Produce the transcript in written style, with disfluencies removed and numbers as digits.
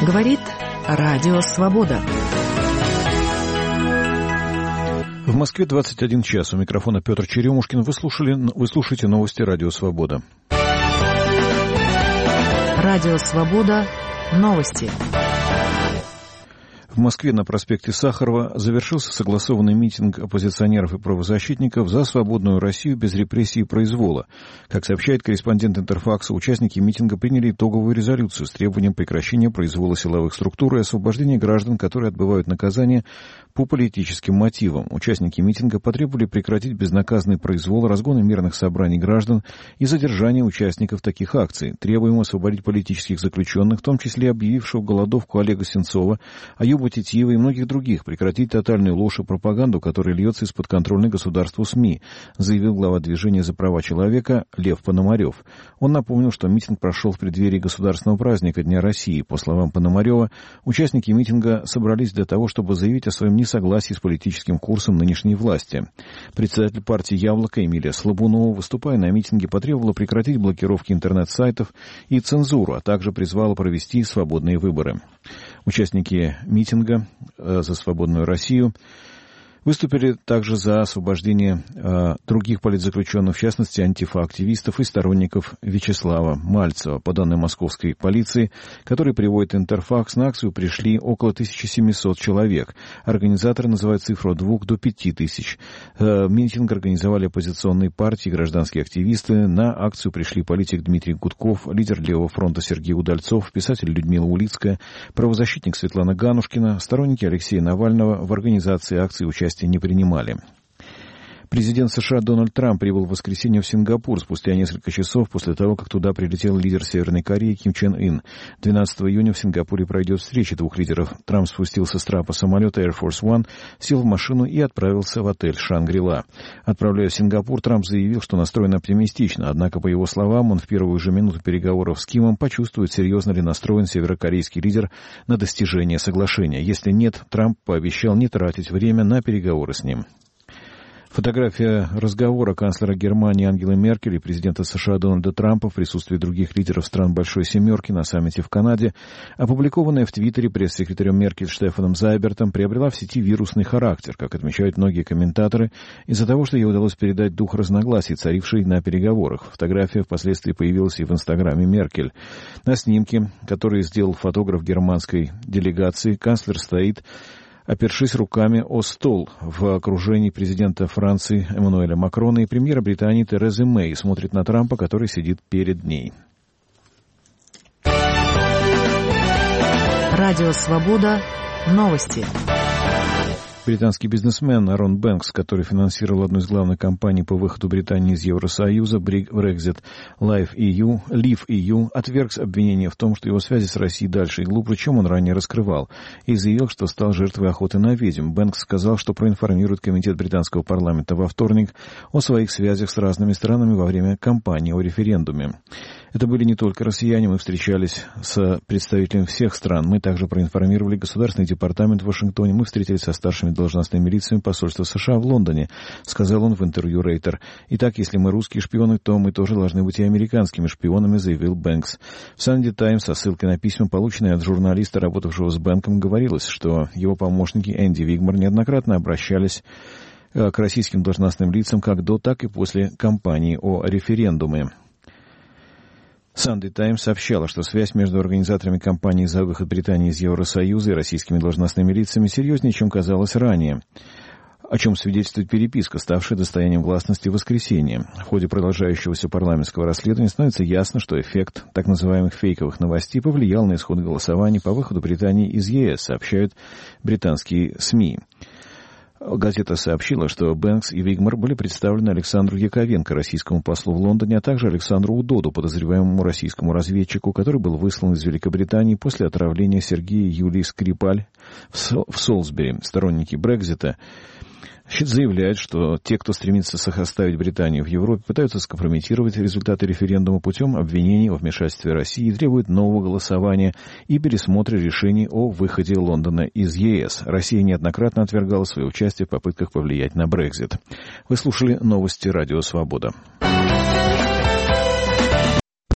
Говорит Радио Свобода. В Москве 21 час. У микрофона Петр Черемушкин. Вы слушаете новости Радио Свобода. Радио Свобода. Новости. В Москве на проспекте Сахарова завершился согласованный митинг оппозиционеров и правозащитников за свободную Россию без репрессий и произвола. Как сообщает корреспондент Интерфакса, участники митинга приняли итоговую резолюцию с требованием прекращения произвола силовых структур и освобождения граждан, которые отбывают наказание по политическим мотивам. Участники митинга потребовали прекратить безнаказанный произвол, разгоны мирных собраний граждан и задержание участников таких акций. Требуем освободить политических заключенных, в том числе объявившего голодовку Олега Сенцова, Аюба Титиева и многих других, прекратить тотальную ложь и пропаганду, которая льется из-под контрольной государству СМИ, заявил глава движения за права человека Лев Пономарев. Он напомнил, что митинг прошел в преддверии государственного праздника Дня России. По словам Пономарева, участники митинга собрались для того, чтобы заявить о своем несогласии с политическим курсом нынешней власти. Председатель партии «Яблоко» Эмилия Слабунова, выступая на митинге, потребовала прекратить блокировки интернет-сайтов и цензуру, а также призвала провести свободные выборы. Участники митинга за свободную Россию выступили также за освобождение других политзаключенных, в частности, антифа-активистов и сторонников Вячеслава Мальцева. По данным московской полиции, который приводит Интерфакс, на акцию пришли около 1700 человек. Организаторы называют цифру от 2 до 5 тысяч. Митинг организовали оппозиционные партии, гражданские активисты. На акцию пришли политик Дмитрий Гудков, лидер Левого фронта Сергей Удальцов, писатель Людмила Улицкая, правозащитник Светлана Ганушкина, сторонники Алексея Навального. В организации акции участия не принимали. Президент США Дональд Трамп прибыл в воскресенье в Сингапур спустя несколько часов после того, как туда прилетел лидер Северной Кореи Ким Чен Ын. 12 июня в Сингапуре пройдет встреча двух лидеров. Трамп спустился с трапа самолета Air Force One, сел в машину и отправился в отель «Шангри-Ла». Отправляясь в Сингапур, Трамп заявил, что настроен оптимистично, однако, по его словам, он в первую же минуту переговоров с Кимом почувствует, серьезно ли настроен северокорейский лидер на достижение соглашения. Если нет, Трамп пообещал не тратить время на переговоры с ним. Фотография разговора канцлера Германии Ангелы Меркель и президента США Дональда Трампа в присутствии других лидеров стран Большой Семерки на саммите в Канаде, опубликованная в Твиттере пресс-секретарем Меркель Штефаном Зайбертом, приобрела в сети вирусный характер, как отмечают многие комментаторы, из-за того, что ей удалось передать дух разногласий, царивший на переговорах. Фотография впоследствии появилась и в Инстаграме Меркель. На снимке, который сделал фотограф германской делегации, канцлер стоит, опершись руками о стол в окружении президента Франции Эммануэля Макрона и премьера Британии Терезы Мэй, смотрит на Трампа, который сидит перед ней. Радио Свобода. Новости. Британский бизнесмен Арон Бэнкс, который финансировал одну из главных кампаний по выходу Британии из Евросоюза, Brexit Live EU, отверг обвинение в том, что его связи с Россией дальше и глубже, чем он ранее раскрывал, и заявил, что стал жертвой охоты на ведьм. Бэнкс сказал, что проинформирует комитет британского парламента во вторник о своих связях с разными странами во время кампании о референдуме. Это были не только россияне, мы встречались с представителями всех стран. Мы также проинформировали Государственный департамент в Вашингтоне. Мы встретились со старшими должностными лицами посольства США в Лондоне, сказал он в интервью Рейтер. Итак, если мы русские шпионы, то мы тоже должны быть и американскими шпионами, заявил Бэнкс. В Sunday Times со ссылкой на письма, полученные от журналиста, работавшего с Бэнком, говорилось, что его помощники Энди Вигмор неоднократно обращались к российским должностным лицам как до, так и после кампании о референдуме. Sunday Times сообщала, что связь между организаторами кампании за выход Британии из Евросоюза и российскими должностными лицами серьезнее, чем казалось ранее, о чем свидетельствует переписка, ставшая достоянием гласности в воскресенье. В ходе продолжающегося парламентского расследования становится ясно, что эффект так называемых фейковых новостей повлиял на исход голосования по выходу Британии из ЕС, сообщают британские СМИ. Газета сообщила, что Бэнкс и Вигмор были представлены Александру Яковенко, российскому послу в Лондоне, а также Александру Удоду, подозреваемому российскому разведчику, который был выслан из Великобритании после отравления Сергея Юлии Скрипаль в Солсбери. Сторонники Брексита заявляют, что те, кто стремится сохранить Британию в Европе, пытаются скомпрометировать результаты референдума путем обвинений во вмешательстве России и требуют нового голосования и пересмотра решений о выходе Лондона из ЕС. Россия неоднократно отвергала свое участие в попытках повлиять на Брексит. Вы слушали новости Радио Свобода.